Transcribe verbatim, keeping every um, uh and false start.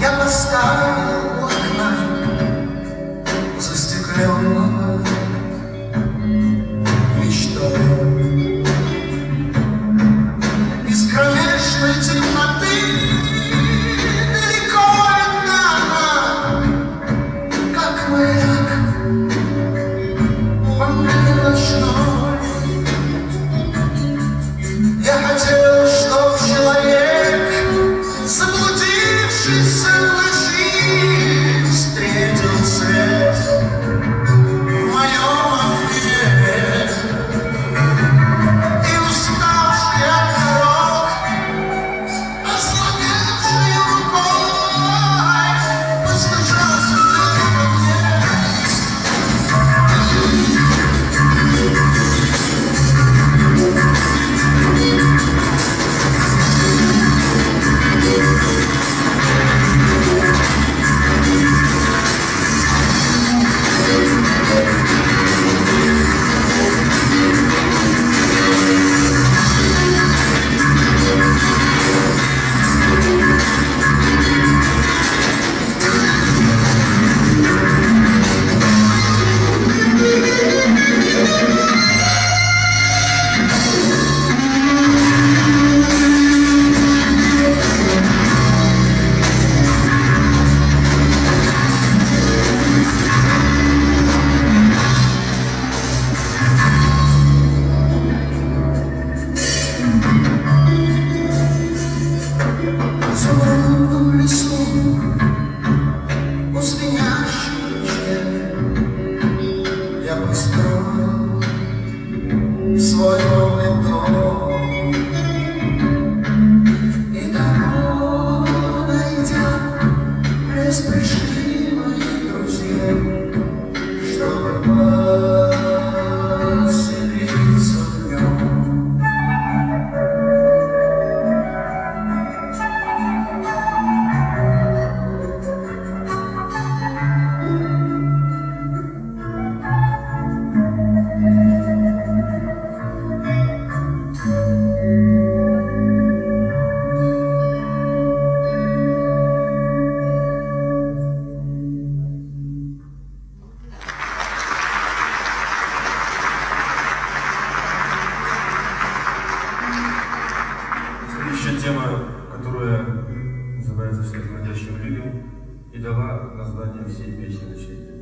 Я поставил у окна застекленного мечтой из кромешной темноты далеко от нас, как маяк во мгле ночной. Я хотел, чтоб человек, заблудившийся в ночи, встретил свет в моем окне. И уставший от дорог, ослабевший рукой, постучался ко мне. Я построил свой новый дом, и давно найдя, лес пришли мои друзья, чтобы поселиться в нем. Следующая тема, которая называется «Все входящим людям» и дала название всей песни «Ночей».